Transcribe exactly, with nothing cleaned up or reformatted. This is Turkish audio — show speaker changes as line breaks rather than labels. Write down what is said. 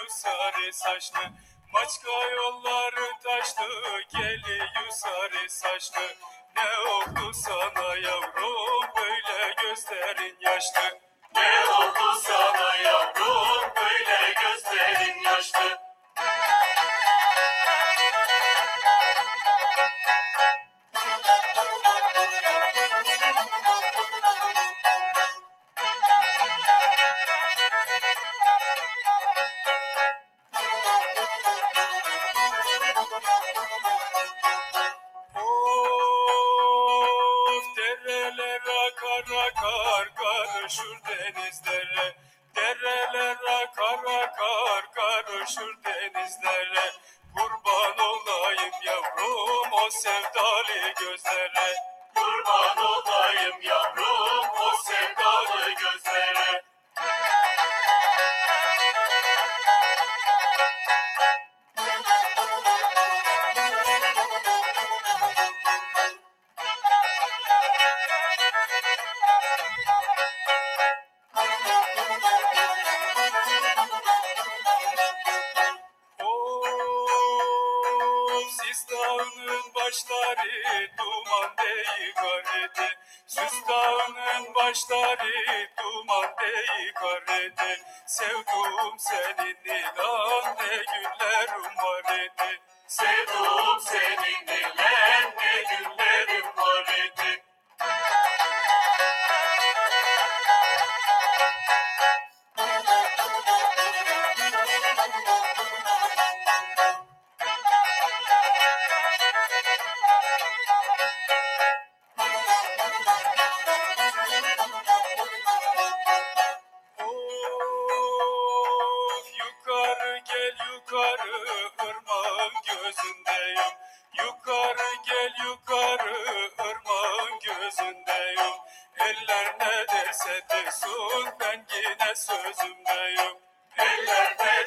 geliyor sarı saçlı. Maçka yolları taşlı, geliyor sarı saçlı. Ne oldu sana yavrum, böyle gözlerin yaşlı?
Ne oldu sana yavrum, böyle gözlerin yaşlı?
Of, dereler akar akar karışır denizlere. Dereler akar akar karışır denizlere. Kurban olayım yavrum o sevdalı gözlere.
Kurban olayım yavrum o sevdalı gözlere.
Of, Sis Dağı'nın başları duman deyikar. Sis Dağı'nın başları duman deyikar. Sevduğum senin ilan ne günlerim var idi.
Sevduğum seninle ne günlerim var idi.
Of, yukarı gel yukarı ırmağın gözündeyim. Yukarı gel yukarı ırmağın gözündeyim. Eller ne derse desin ben yine sözümdeyim.
Eller ne